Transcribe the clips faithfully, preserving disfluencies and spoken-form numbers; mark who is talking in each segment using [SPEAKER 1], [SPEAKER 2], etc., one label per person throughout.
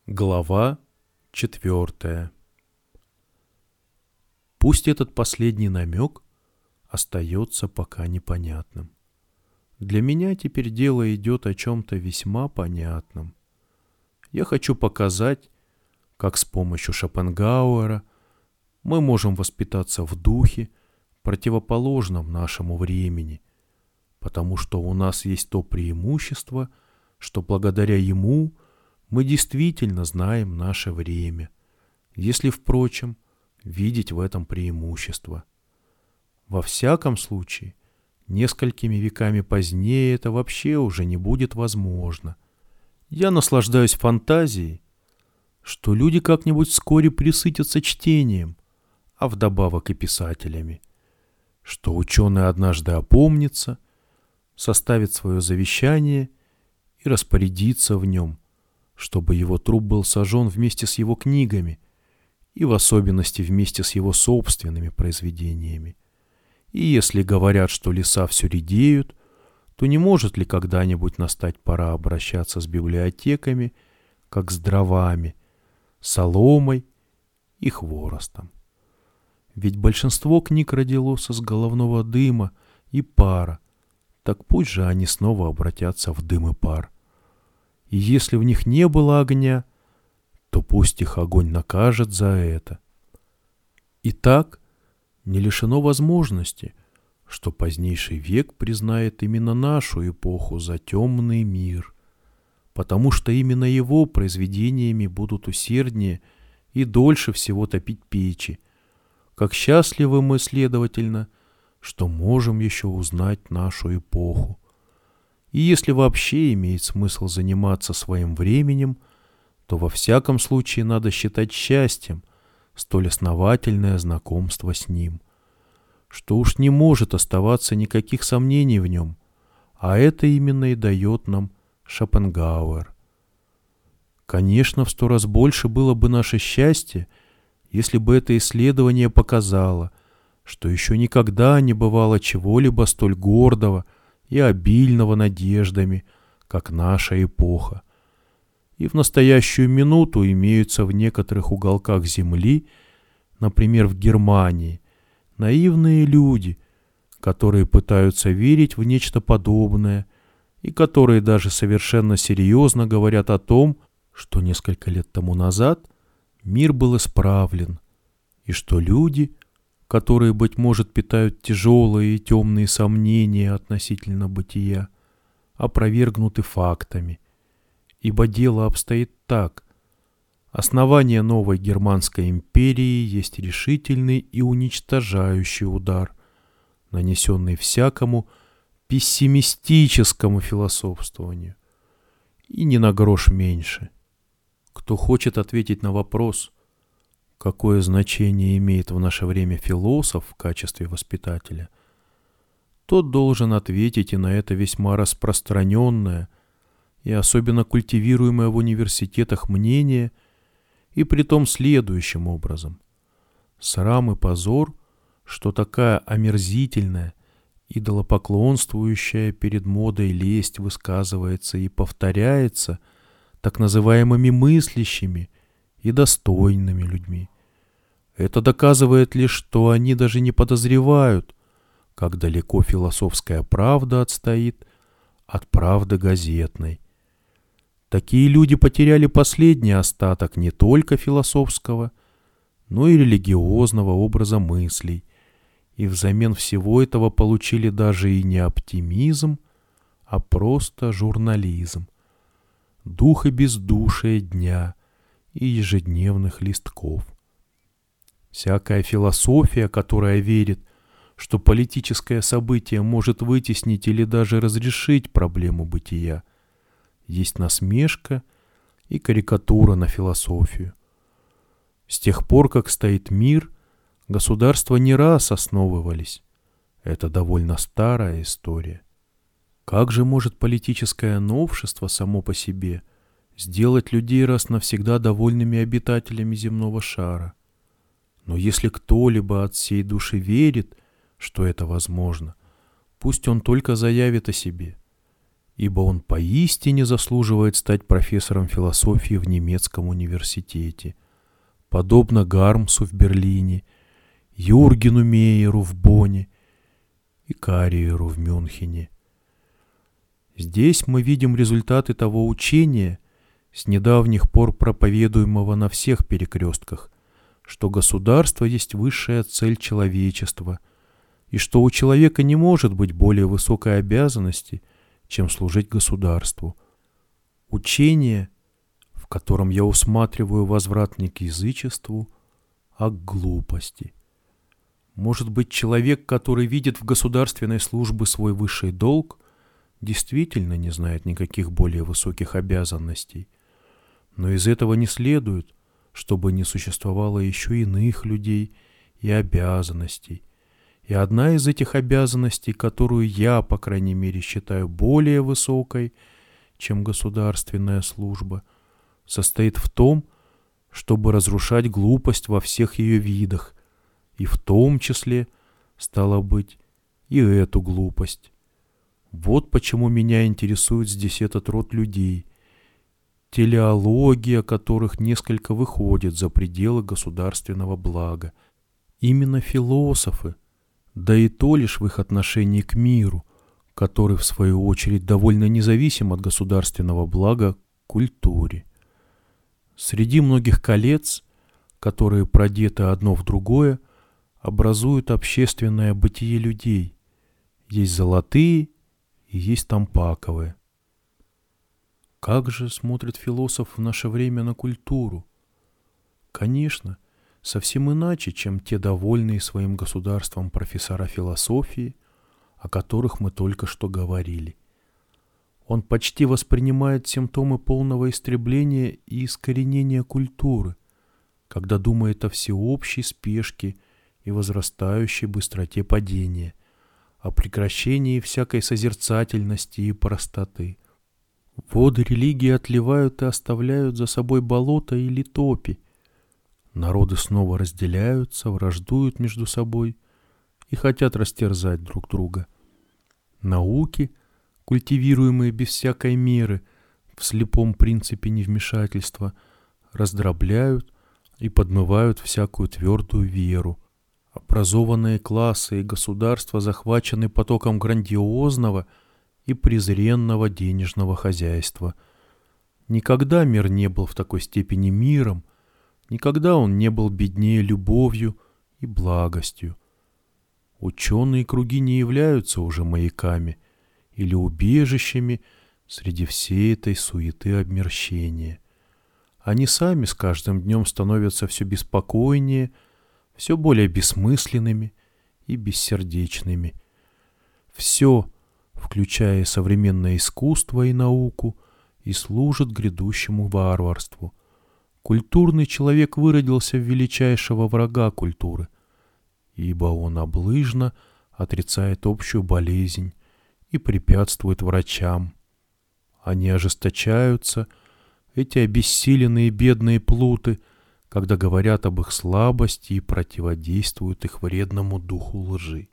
[SPEAKER 1] Глава четвертая. Пусть этот последний намек остается пока непонятным. Для меня теперь дело идет о чем-то весьма понятном. Я хочу показать, как с помощью Шопенгауэра мы можем воспитаться в духе, противоположном нашему времени, потому что у нас есть то преимущество, что благодаря ему мы действительно знаем наше время, если, впрочем, видеть в этом преимущество. Во всяком случае, несколькими веками позднее это вообще уже не будет возможно. Я наслаждаюсь фантазией, что люди как-нибудь вскоре пресытятся чтением, а вдобавок и писателями, что ученый однажды опомнится, составит свое завещание и распорядится в нем, чтобы его труп был сожжен вместе с его книгами и в особенности вместе с его собственными произведениями. И если говорят, что леса все редеют, то не может ли когда-нибудь настать пора обращаться с библиотеками, как с дровами, соломой и хворостом? Ведь большинство книг родилось из головного дыма и пара, так пусть же они снова обратятся в дым и пар. И если в них не было огня, то пусть их огонь накажет за это. Итак, не лишено возможности, что позднейший век признает именно нашу эпоху за темный мир, потому что именно его произведениями будут усерднее и дольше всего топить печи. Как счастливы мы, следовательно, что можем еще узнать нашу эпоху. И если вообще имеет смысл заниматься своим временем, то во всяком случае надо считать счастьем столь основательное знакомство с ним, что уж не может оставаться никаких сомнений в нем, а это именно и дает нам Шопенгауэр. Конечно, в сто раз больше было бы наше счастье, если бы это исследование показало, что еще никогда не бывало чего-либо столь гордого и обильного надеждами, как наша эпоха. И в настоящую минуту имеются в некоторых уголках земли, например, в Германии, наивные люди, которые пытаются верить в нечто подобное и которые даже совершенно серьезно говорят о том, что несколько лет тому назад мир был исправлен, и что люди, которые, быть может, питают тяжелые и темные сомнения относительно бытия, опровергнуты фактами. Ибо дело обстоит так. Основание новой Германской империи есть решительный и уничтожающий удар, нанесенный всякому пессимистическому философствованию. И ни на грош меньше. Кто хочет ответить на вопрос, какое значение имеет в наше время философ в качестве воспитателя, тот должен ответить и на это весьма распространенное и особенно культивируемое в университетах мнение, и притом следующим образом. Срам и позор, что такая омерзительная, идолопоклонствующая перед модой лесть высказывается и повторяется так называемыми мыслящими и достойными людьми. Это доказывает лишь, что они даже не подозревают, как далеко философская правда отстоит от правды газетной. Такие люди потеряли последний остаток не только философского, но и религиозного образа мыслей, и взамен всего этого получили даже и не оптимизм, а просто журнализм, дух и бездушие дня и ежедневных листков. Всякая философия, которая верит, что политическое событие может вытеснить или даже разрешить проблему бытия, есть насмешка и карикатура на философию. С тех пор, как стоит мир, государства не раз основывались. Это довольно старая история. Как же может политическое новшество само по себе сделать людей раз навсегда довольными обитателями земного шара? Но если кто-либо от всей души верит, что это возможно, пусть он только заявит о себе. ибо он поистине заслуживает стать профессором философии в немецком университете, подобно Гармсу в Берлине, Юргену Мейеру в Бонне и Карриеру в Мюнхене. Здесь мы видим результаты того учения, с недавних пор проповедуемого на всех перекрестках, что государство есть высшая цель человечества, и что у человека не может быть более высокой обязанности, чем служить государству. Учение, в котором я усматриваю возврат не к язычеству, а к глупости. Может быть, человек, который видит в государственной службе свой высший долг, действительно не знает никаких более высоких обязанностей. Но из этого не следует, чтобы не существовало еще иных людей и обязанностей. И одна из этих обязанностей, которую я, по крайней мере, считаю более высокой, чем государственная служба, состоит в том, чтобы разрушать глупость во всех ее видах, и в том числе, стало быть, и эту глупость. Вот почему меня интересует здесь этот род людей, телеология которых несколько выходит за пределы государственного блага. Именно философы, да и то лишь в их отношении к миру, который, в свою очередь, довольно независим от государственного блага, культуре. Среди многих колец, которые продеты одно в другое, образуют общественное бытие людей. Есть золотые и есть тампаковые. Как же смотрит философ в наше время на культуру? Конечно, совсем иначе, чем те довольные своим государством профессора философии, о которых мы только что говорили. Он почти воспринимает симптомы полного истребления и искоренения культуры, когда думает о всеобщей спешке и возрастающей быстроте падения, о прекращении всякой созерцательности и простоты. Воды религии отливают и оставляют за собой болото или топи. Народы снова разделяются, враждуют между собой и хотят растерзать друг друга. Науки, культивируемые без всякой меры, в слепом принципе невмешательства, раздробляют и подмывают всякую твердую веру. Образованные классы и государства захвачены потоком грандиозного и презренного денежного хозяйства. Никогда мир не был в такой степени миром, никогда он не был беднее любовью и благостью. Ученые круги не являются уже маяками или убежищами среди всей этой суеты обмерщения. Они сами с каждым днем становятся все беспокойнее, все более бессмысленными и бессердечными. Все, включая современное искусство и науку, и служит грядущему варварству. Культурный человек выродился в величайшего врага культуры, ибо он облыжно отрицает общую болезнь и препятствует врачам. Они ожесточаются, эти обессиленные бедные плуты, когда говорят об их слабости и противодействуют их вредному духу лжи.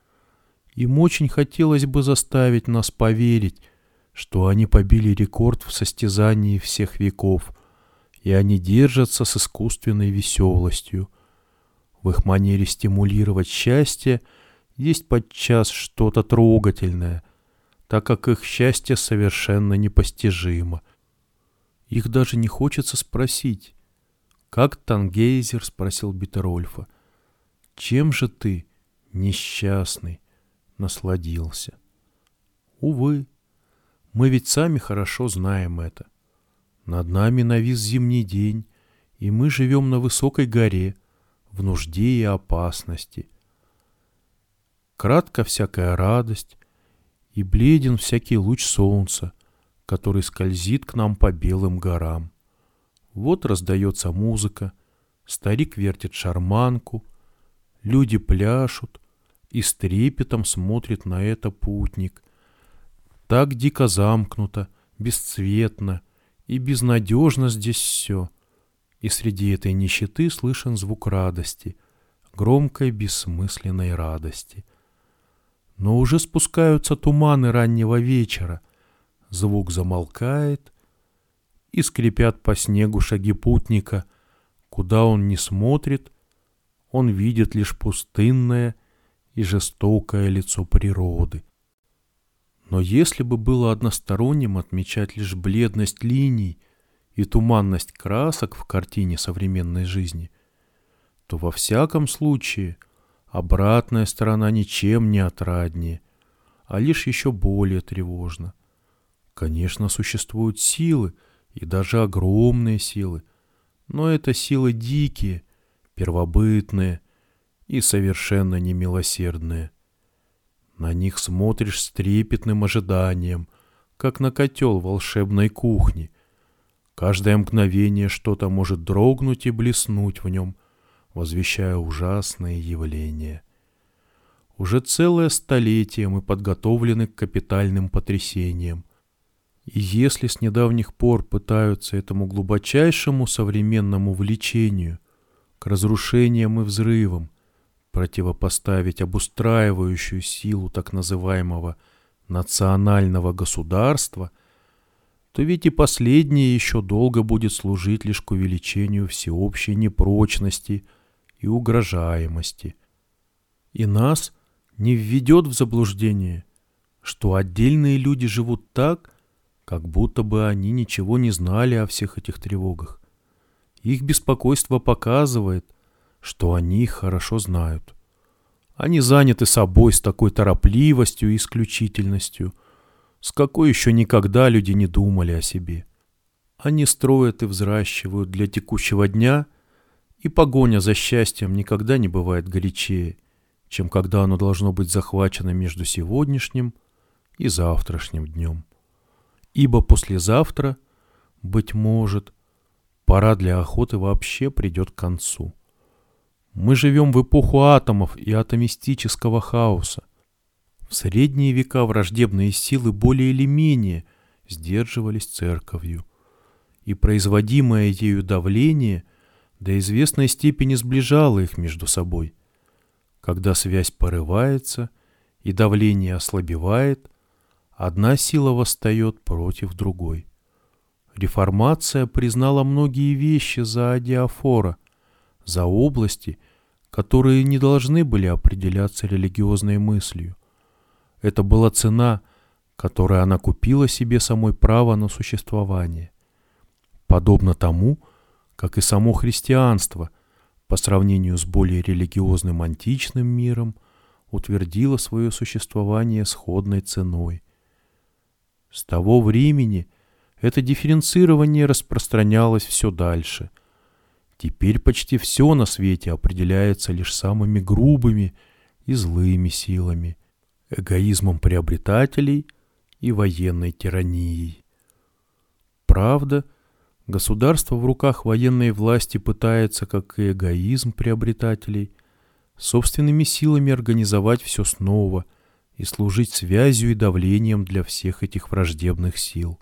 [SPEAKER 1] Им очень хотелось бы заставить нас поверить, что они побили рекорд в состязании всех веков, и они держатся с искусственной веселостью. В их манере стимулировать счастье есть подчас что-то трогательное, так как их счастье совершенно непостижимо. Их даже не хочется спросить. «Как Тангейзер?» — спросил Биттерольфа. «Чем же ты, несчастный, насладился?» Увы, мы ведь сами хорошо знаем это. Над нами навис зимний день, и мы живем на высокой горе, в нужде и опасности. Кратка всякая радость, и бледен всякий луч солнца, который скользит к нам по белым горам. Вот раздается музыка, старик вертит шарманку, люди пляшут, и с трепетом смотрит на это путник. Так дико замкнуто, бесцветно и безнадежно здесь все. И среди этой нищеты слышен звук радости, громкой бессмысленной радости. Но уже спускаются туманы раннего вечера, звук замолкает, и скрипят по снегу шаги путника. Куда он ни смотрит, он видит лишь пустынное и жестокое лицо природы. Но если бы было односторонним отмечать лишь бледность линий и туманность красок в картине современной жизни, то во всяком случае обратная сторона ничем не отраднее, а лишь еще более тревожна. Конечно, существуют силы, и даже огромные силы, но это силы дикие, первобытные и совершенно немилосердные. На них смотришь с трепетным ожиданием, как на котел волшебной кухни. Каждое мгновение что-то может дрогнуть и блеснуть в нем, возвещая ужасные явления. Уже целое столетие мы подготовлены к капитальным потрясениям. И если с недавних пор пытаются этому глубочайшему современному влечению к разрушениям и взрывам противопоставить обустраивающую силу так называемого национального государства, то ведь и последнее еще долго будет служить лишь к увеличению всеобщей непрочности и угрожаемости. И нас не введет в заблуждение, что отдельные люди живут так, как будто бы они ничего не знали о всех этих тревогах. Их беспокойство показывает, что они их хорошо знают. Они заняты собой с такой торопливостью и исключительностью, с какой еще никогда люди не думали о себе. Они строят и взращивают для текущего дня, и погоня за счастьем никогда не бывает горячее, чем когда оно должно быть захвачено между сегодняшним и завтрашним днем. Ибо послезавтра, быть может, пора для охоты вообще придет к концу. Мы живем в эпоху атомов и атомистического хаоса. В средние века враждебные силы более или менее сдерживались церковью, и производимое ею давление до известной степени сближало их между собой. Когда связь порывается и давление ослабевает, одна сила восстает против другой. Реформация признала многие вещи за адиафора, за области, которые не должны были определяться религиозной мыслью. Это была цена, которой она купила себе самой право на существование. Подобно тому, как и само христианство, по сравнению с более религиозным античным миром, утвердило свое существование сходной ценой. С того времени это дифференцирование распространялось все дальше. Теперь почти все на свете определяется лишь самыми грубыми и злыми силами, эгоизмом приобретателей и военной тиранией. Правда, государство в руках военной власти пытается, как и эгоизм приобретателей, собственными силами организовать все снова и служить связью и давлением для всех этих враждебных сил.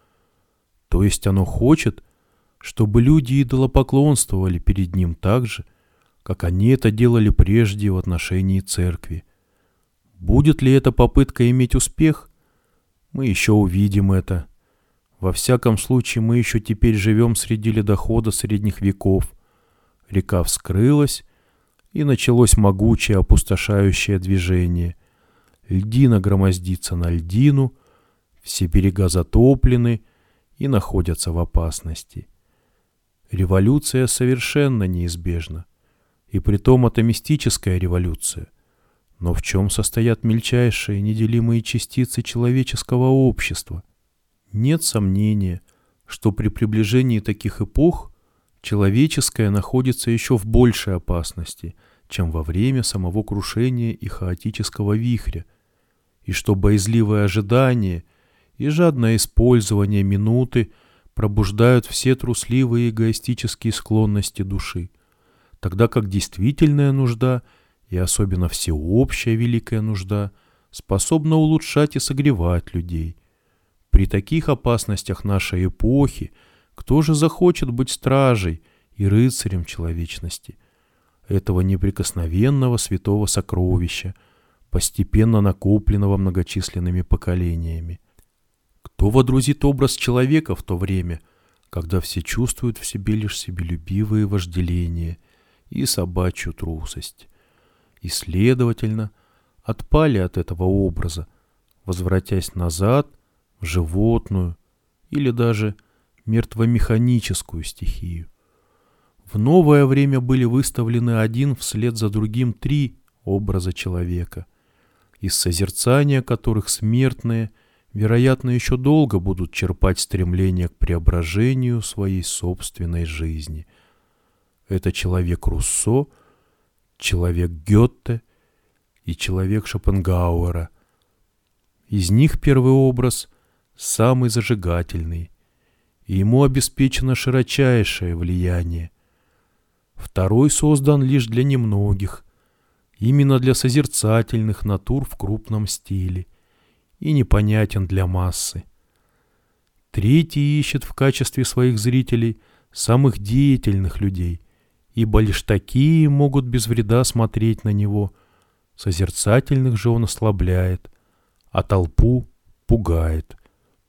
[SPEAKER 1] То есть оно хочет, чтобы люди идолопоклонствовали перед ним так же, как они это делали прежде в отношении церкви. Будет ли эта попытка иметь успех? Мы еще увидим это. Во всяком случае, мы еще теперь живем среди ледохода средних веков. Река вскрылась, и началось могучее опустошающее движение. Льдина громоздится на льдину, все берега затоплены и находятся в опасности. Революция совершенно неизбежна, и притом атомистическая революция. Но в чем состоят мельчайшие неделимые частицы человеческого общества? Нет сомнения, что при приближении таких эпох человеческое находится еще в большей опасности, чем во время самого крушения и хаотического вихря, и что боязливое ожидание и жадное использование минуты пробуждают все трусливые эгоистические склонности души, тогда как действительная нужда, и особенно всеобщая великая нужда, способна улучшать и согревать людей. При таких опасностях нашей эпохи кто же захочет быть стражей и рыцарем человечности, этого неприкосновенного святого сокровища, постепенно накопленного многочисленными поколениями? Кто водрузит образ человека в то время, когда все чувствуют в себе лишь себелюбивые вожделения и собачью трусость, и, следовательно, отпали от этого образа, возвратясь назад в животную или даже мертвомеханическую стихию. В новое время были выставлены один вслед за другим три образа человека, из созерцания которых смертные, вероятно, еще долго будут черпать стремление к преображению своей собственной жизни. Это человек Руссо, человек Гёте и человек Шопенгауэра. Из них первый образ самый зажигательный, и ему обеспечено широчайшее влияние. Второй создан лишь для немногих, именно для созерцательных натур в крупном стиле, и непонятен для массы. Третий ищет в качестве своих зрителей самых деятельных людей, ибо лишь такие могут без вреда смотреть на него. Созерцательных же он ослабляет, а толпу пугает.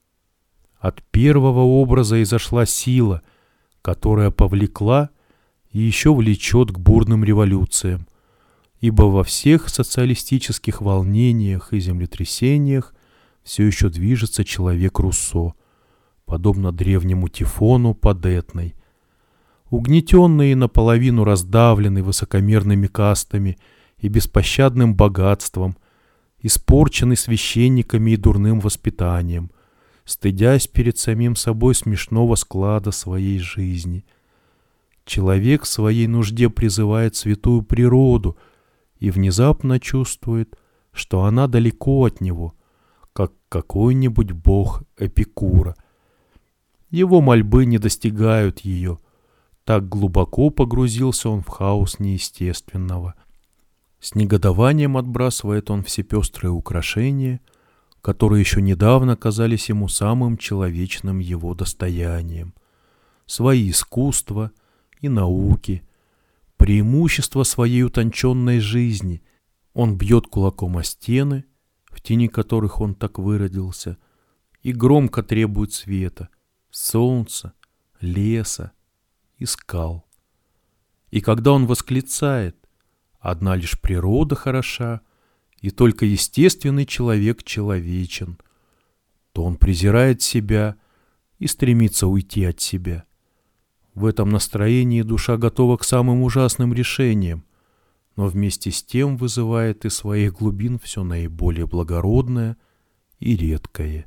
[SPEAKER 1] От первого образа изошла сила, которая повлекла и еще влечет к бурным революциям, ибо во всех социалистических волнениях и землетрясениях все еще движется человек Руссо, подобно древнему Тифону под Этной. Угнетенный и наполовину раздавленный высокомерными кастами и беспощадным богатством, испорченный священниками и дурным воспитанием, стыдясь перед самим собой смешного склада своей жизни. Человек в своей нужде призывает святую природу и внезапно чувствует, что она далеко от него, как какой-нибудь бог Эпикура. Его мольбы не достигают ее. Так глубоко погрузился он в хаос неестественного. С негодованием отбрасывает он все пестрые украшения, которые еще недавно казались ему самым человечным его достоянием. Свои искусства и науки, преимущества своей утонченной жизни. Он бьет кулаком о стены, в тени которых он так выродился, и громко требует света, солнца, леса и скал. И когда он восклицает: «Одна лишь природа хороша, и только естественный человек человечен», то он презирает себя и стремится уйти от себя. В этом настроении душа готова к самым ужасным решениям, но вместе с тем вызывает из своих глубин все наиболее благородное и редкое.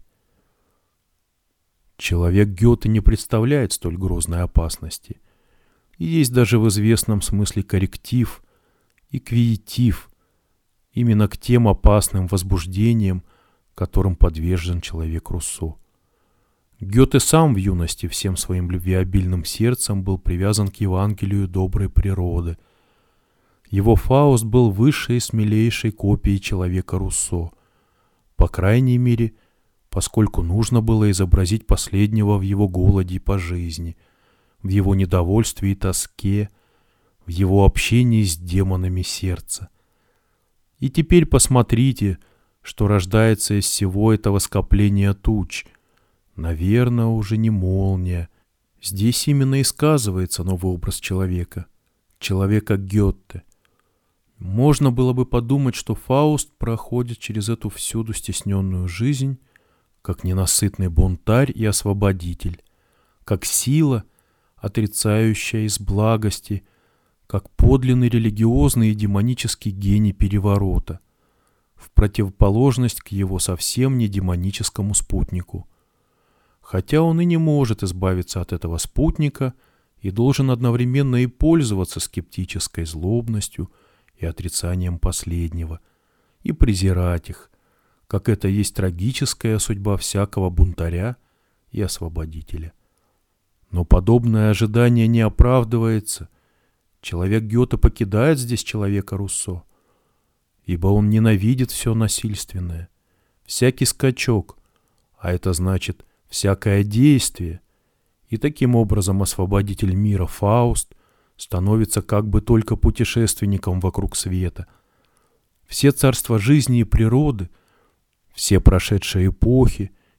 [SPEAKER 1] Человек Гёте не представляет столь грозной опасности, и есть даже в известном смысле корректив и квиетив именно к тем опасным возбуждениям, которым подвержен человек Руссо. Гёте сам в юности всем своим любвеобильным сердцем был привязан к Евангелию доброй природы. Его Фауст был высшей и смелейшей копией человека Руссо, по крайней мере, поскольку нужно было изобразить последнего в его голоде по жизни, в его недовольстве и тоске, в его общении с демонами сердца. И теперь посмотрите, что рождается из всего этого скопления туч. Наверное, уже не молния. Здесь именно и сказывается новый образ человека, человека Гёте. Можно было бы подумать, что Фауст проходит через эту всюду стесненную жизнь, как ненасытный бунтарь и освободитель, как сила, отрицающая из благости, как подлинный религиозный и демонический гений переворота, в противоположность к его совсем не демоническому спутнику. Хотя он и не может избавиться от этого спутника и должен одновременно и пользоваться скептической злобностью и отрицанием последнего, и презирать их, как это есть трагическая судьба всякого бунтаря и освободителя. Но подобное ожидание не оправдывается. Человек Гёте покидает здесь человека Руссо, ибо он ненавидит все насильственное, всякий скачок, а это значит всякое действие, и таким образом освободитель мира Фауст становится как бы только путешественником вокруг света. Все царства жизни и природы, все прошедшие эпохи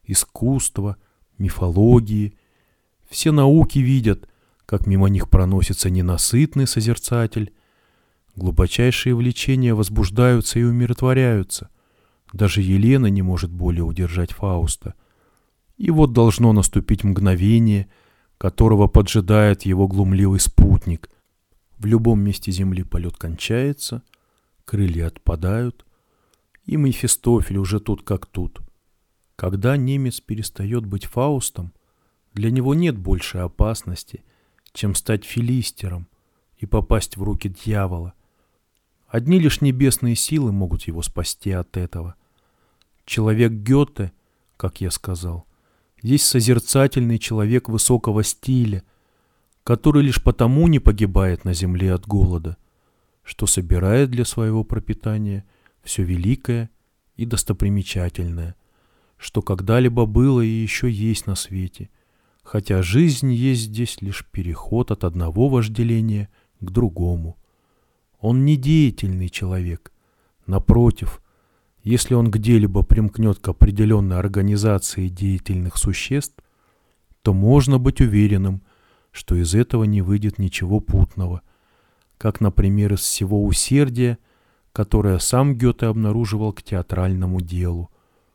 [SPEAKER 1] искусство, мифологии. Все науки видят, как мимо них проносится ненасытный созерцатель. Глубочайшие влечения возбуждаются и умиротворяются. Даже Елена не может более удержать Фауста. И вот должно наступить мгновение, которого поджидает его глумливый спутник. В любом месте земли полет кончается, крылья отпадают, и Мефистофель уже тут как тут. Когда немец перестает быть Фаустом, для него нет большей опасности, чем стать филистером и попасть в руки дьявола. Одни лишь небесные силы могут его спасти от этого. Человек Гёте, как я сказал, есть созерцательный человек высокого стиля, который лишь потому не погибает на земле от голода, что собирает для своего пропитания все великое и достопримечательное, что когда-либо было и еще есть на свете, хотя жизнь есть здесь лишь переход от одного вожделения к другому. Он не деятельный человек. Напротив, если он где-либо примкнет к определенной организации деятельных существ, то можно быть уверенным, что из этого не выйдет ничего путного, как, например, из всего усердия, которое сам Гёте обнаруживал к театральному делу.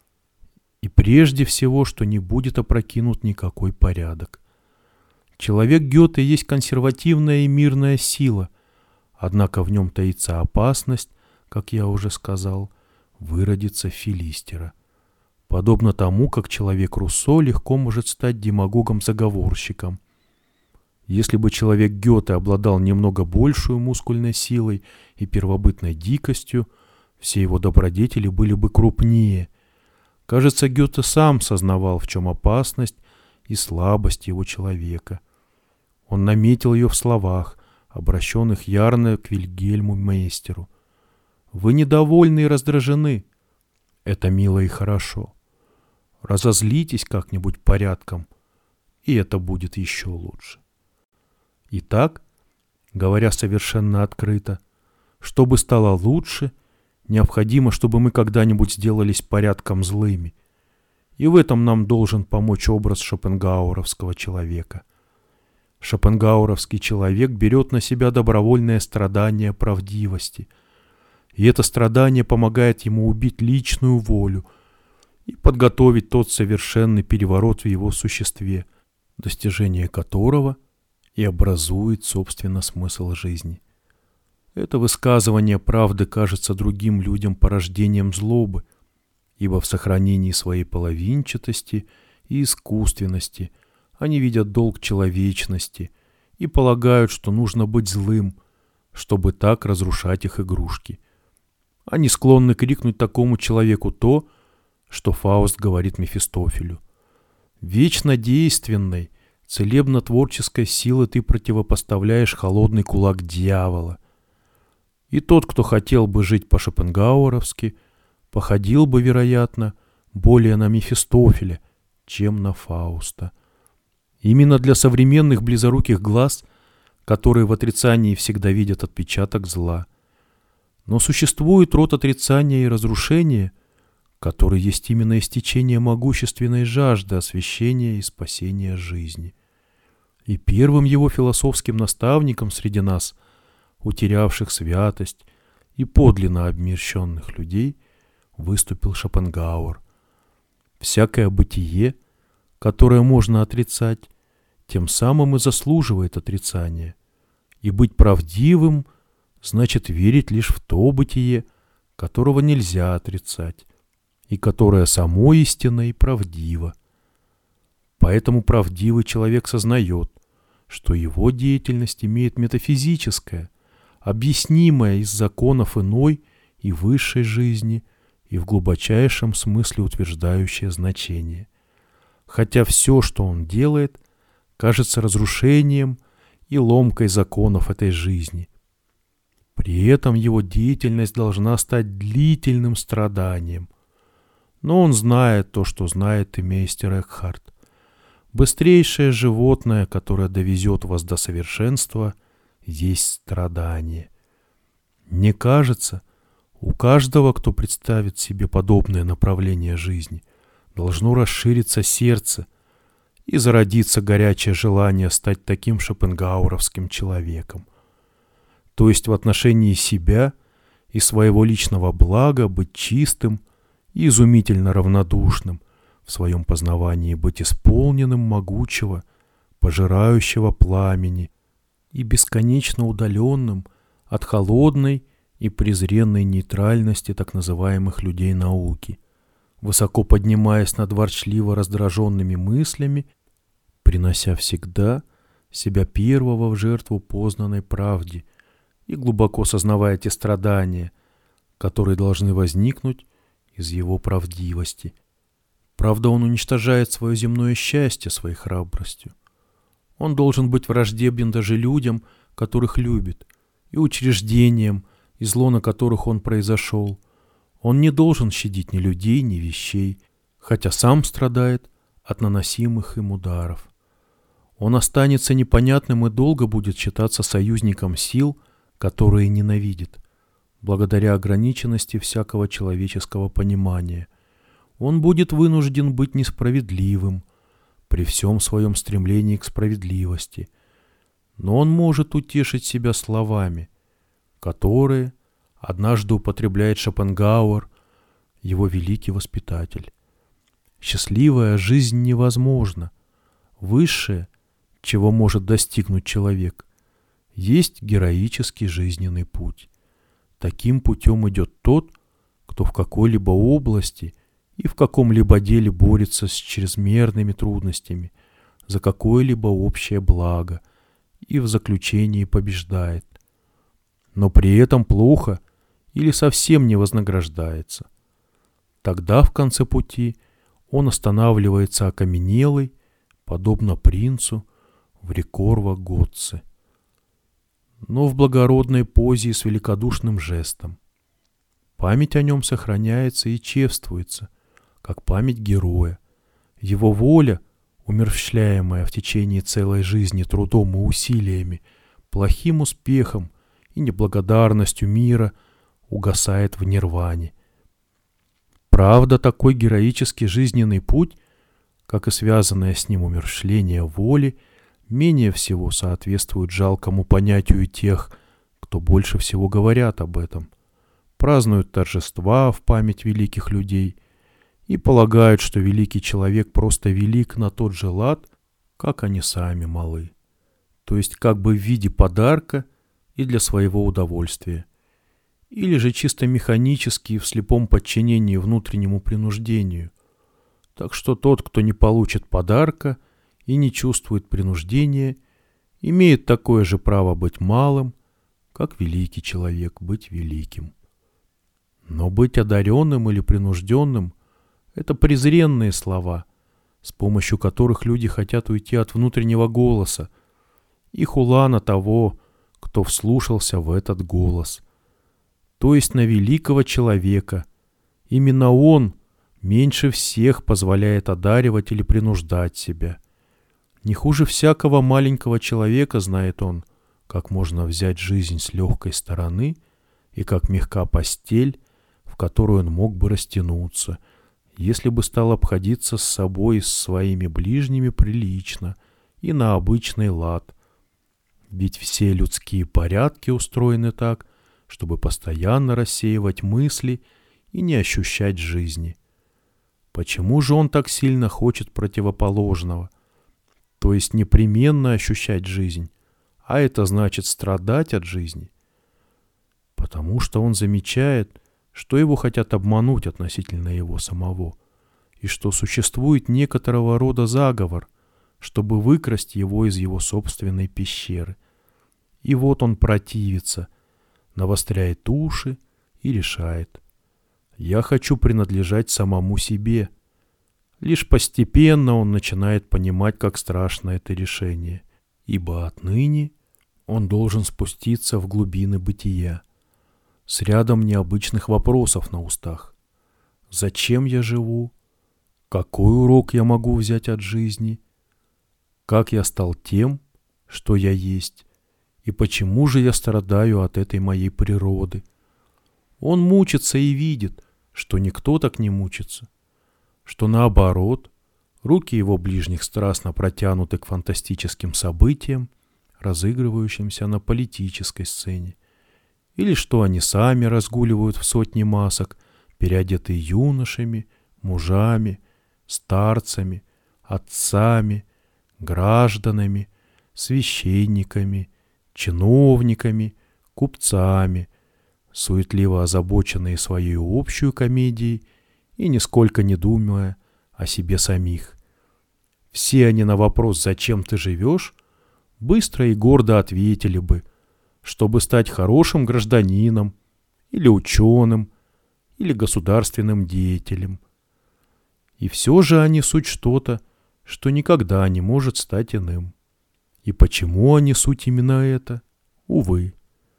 [SPEAKER 1] И прежде всего, что не будет опрокинут никакой порядок. Человек Гёте есть консервативная и мирная сила, однако в нем таится опасность, как я уже сказал, выродиться филистера. Подобно тому, как человек Руссо легко может стать демагогом-заговорщиком. Если бы человек Гёте обладал немного большей мускульной силой и первобытной дикостью, все его добродетели были бы крупнее. Кажется, Гёте сам сознавал, в чем опасность и слабость его человека. Он наметил ее в словах, обращенных ярно к Вильгельму Мейстеру. «Вы недовольны и раздражены. Это мило и хорошо. Разозлитесь как-нибудь порядком, и это будет еще лучше». Итак, говоря совершенно открыто, чтобы стало лучше, необходимо, чтобы мы когда-нибудь сделались порядком злыми. И в этом нам должен помочь образ шопенгауэровского человека. Шопенгауэровский человек берет на себя добровольное страдание правдивости. И это страдание помогает ему убить личную волю и подготовить тот совершенный переворот в его существе, достижение которого и образует, собственно, смысл жизни. Это высказывание правды кажется другим людям порождением злобы, ибо в сохранении своей половинчатости и искусственности они видят долг человечности и полагают, что нужно быть злым, чтобы так разрушать их игрушки. Они склонны крикнуть такому человеку то, что Фауст говорит Мефистофелю. «Вечно действенной, целебно-творческой силы ты противопоставляешь холодный кулак дьявола». И тот, кто хотел бы жить по-шопенгауэровски, походил бы, вероятно, более на Мефистофеля, чем на Фауста. Именно для современных близоруких глаз, которые в отрицании всегда видят отпечаток зла. Но существует род отрицания и разрушения, который есть именно истечение могущественной жажды освящения и спасения жизни. И первым его философским наставником среди нас, утерявших святость и подлинно обмерщенных людей, выступил Шопенгауэр. Всякое бытие, которое можно отрицать, тем самым и заслуживает отрицания. И быть правдивым значит верить лишь в то бытие, которого нельзя отрицать, и которое само истинно и правдиво. Поэтому правдивый человек сознает, что его деятельность имеет метафизическое, объяснимое из законов иной и высшей жизни и в глубочайшем смысле утверждающее значение. Хотя все, что он делает, кажется разрушением и ломкой законов этой жизни. При этом его деятельность должна стать длительным страданием. Но он знает то, что знает и мейстер Экхарт. Быстрейшее животное, которое довезет вас до совершенства, есть страдание. Мне кажется, у каждого, кто представит себе подобное направление жизни, должно расшириться сердце и зародиться горячее желание стать таким шопенгауэровским человеком. То есть в отношении себя и своего личного блага быть чистым и изумительно равнодушным, в своем познавании быть исполненным могучего, пожирающего пламени и бесконечно удаленным от холодной и презренной нейтральности так называемых людей науки, высоко поднимаясь над ворчливо раздраженными мыслями, принося всегда себя первого в жертву познанной правде и глубоко сознавая те страдания, которые должны возникнуть из его правдивости. Правда, он уничтожает свое земное счастье своей храбростью. Он должен быть враждебен даже людям, которых любит, и учреждениям, из лона которых он произошел. Он не должен щадить ни людей, ни вещей, хотя сам страдает от наносимых им ударов. Он останется непонятным и долго будет считаться союзником сил, которые ненавидит, благодаря ограниченности всякого человеческого понимания. Он будет вынужден быть несправедливым при всем своем стремлении к справедливости, но он может утешить себя словами, которые однажды употребляет Шопенгауэр, его великий воспитатель. Счастливая жизнь невозможна. Высшее, чего может достигнуть человек, есть героический жизненный путь. Таким путем идет тот, кто в какой-либо области и в каком-либо деле борется с чрезмерными трудностями за какое-либо общее благо и в заключении побеждает, но при этом плохо или совсем не вознаграждается. Тогда в конце пути он останавливается окаменелый, подобно принцу в Рекорво-Готце, но в благородной позе и с великодушным жестом. Память о нем сохраняется и чествуется, как память героя. Его воля, умерщвляемая в течение целой жизни трудом и усилиями, плохим успехом и неблагодарностью мира, угасает в нирване. Правда, такой героический жизненный путь, как и связанное с ним умерщвление воли, менее всего соответствует жалкому понятию тех, кто больше всего говорят об этом, празднуют торжества в память великих людей и полагают, что великий человек просто велик на тот же лад, как они сами малы, то есть как бы в виде подарка и для своего удовольствия, или же чисто механически в слепом подчинении внутреннему принуждению. Так что тот, кто не получит подарка и не чувствует принуждения, имеет такое же право быть малым, как великий человек быть великим. Но быть одаренным или принужденным — это презренные слова, с помощью которых люди хотят уйти от внутреннего голоса, и хула на того, кто вслушался в этот голос, то есть на великого человека. Именно он меньше всех позволяет одаривать или принуждать себя. Не хуже всякого маленького человека знает он, как можно взять жизнь с легкой стороны и как мягка постель, в которую он мог бы растянуться, если бы стал обходиться с собой и с своими ближними прилично и на обычный лад. Ведь все людские порядки устроены так, чтобы постоянно рассеивать мысли и не ощущать жизни. Почему же он так сильно хочет противоположного? То есть непременно ощущать жизнь, а это значит страдать от жизни. Потому что он замечает, что его хотят обмануть относительно его самого, и что существует некоторого рода заговор, чтобы выкрасть его из его собственной пещеры. И вот он противится, навостряет уши и решает: «Я хочу принадлежать самому себе». Лишь постепенно он начинает понимать, как страшно это решение, ибо отныне он должен спуститься в глубины бытия с рядом необычных вопросов на устах. Зачем я живу? Какой урок я могу взять от жизни? Как я стал тем, что я есть? И почему же я страдаю от этой моей природы? Он мучится и видит, что никто так не мучится, что наоборот, руки его ближних страстно протянуты к фантастическим событиям, разыгрывающимся на политической сцене, или что они сами разгуливают в сотни масок, переодетые юношами, мужами, старцами, отцами, гражданами, священниками, чиновниками, купцами, суетливо озабоченные своей общей комедией и нисколько не думая о себе самих. Все они на вопрос «Зачем ты живешь?» быстро и гордо ответили бы, чтобы стать хорошим гражданином или ученым, или государственным деятелем. И все же они суть что-то, что никогда не может стать иным. И почему они суть именно это? Увы.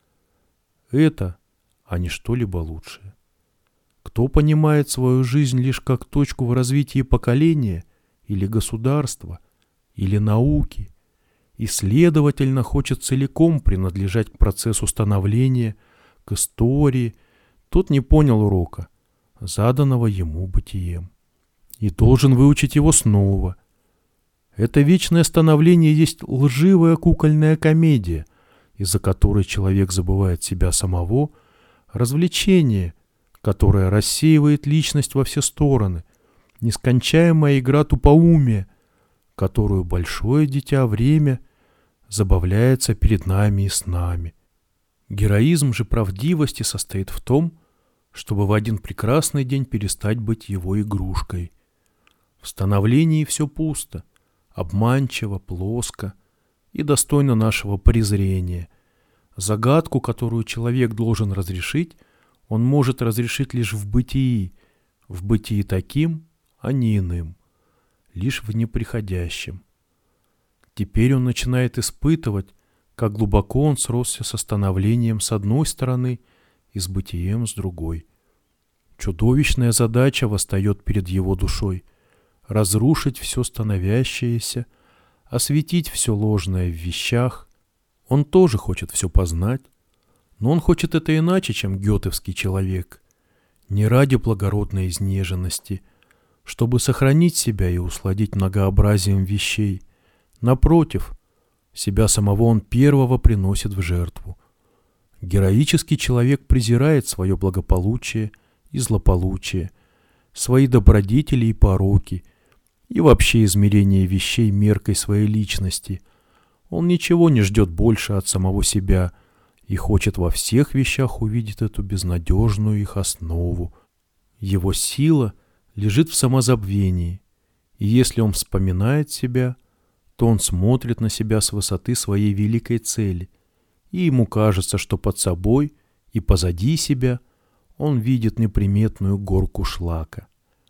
[SPEAKER 1] Это, а не что-либо лучшее. Кто понимает свою жизнь лишь как точку в развитии поколения или государства, или науки, и, следовательно, хочет целиком принадлежать к процессу становления, к истории, тот не понял урока, заданного ему бытием, и должен выучить его снова. Это вечное становление есть лживая кукольная комедия, из-за которой человек забывает себя самого, развлечение, которое рассеивает личность во все стороны, нескончаемая игра тупоумия, которую большое дитя время забавляется перед нами и с нами. Героизм же правдивости состоит в том, чтобы в один прекрасный день перестать быть его игрушкой. В становлении все пусто, обманчиво, плоско и достойно нашего презрения. Загадку, которую человек должен разрешить, он может разрешить лишь в бытии, в бытии таким, а не иным, лишь в неприходящем. Теперь он начинает испытывать, как глубоко он сросся со становлением с одной стороны и с бытием с другой. Чудовищная задача восстает перед его душой — разрушить все становящееся, осветить все ложное в вещах. Он тоже хочет все познать, но он хочет это иначе, чем гетовский человек, не ради благородной изнеженности, чтобы сохранить себя и усладить многообразием вещей. Напротив, себя самого он первого приносит в жертву. Героический человек презирает свое благополучие и злополучие, свои добродетели и пороки, и вообще измерение вещей меркой своей личности. Он ничего не ждет больше от самого себя и хочет во всех вещах увидеть эту безнадежную их основу. Его сила лежит в самозабвении, и если он вспоминает себя, то он смотрит на себя с высоты своей великой цели, и ему кажется, что под собой и позади себя он видит неприметную горку шлака.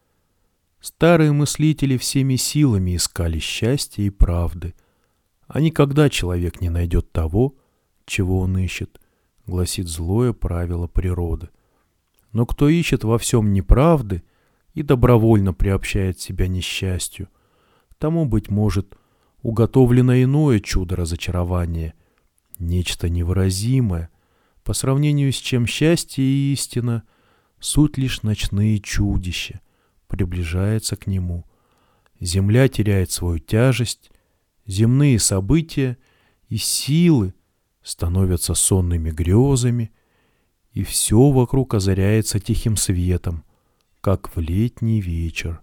[SPEAKER 1] Старые мыслители всеми силами искали счастья и правды, а никогда человек не найдет того, чего он ищет, гласит злое правило природы. Но кто ищет во всем неправды и добровольно приобщает себя несчастью, тому, быть может, уготовлено иное чудо разочарования, нечто невыразимое, по сравнению с чем счастье и истина — суть лишь ночные чудища, приближается к нему. Земля теряет свою тяжесть, земные события и силы становятся сонными грезами, и все вокруг озаряется тихим светом, как в летний вечер.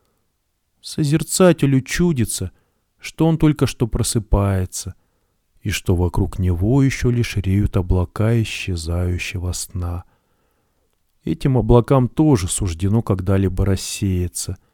[SPEAKER 1] Созерцателю чудится, что он только что просыпается, и что вокруг него еще лишь реют облака исчезающего сна. Этим облакам тоже суждено когда-либо рассеяться,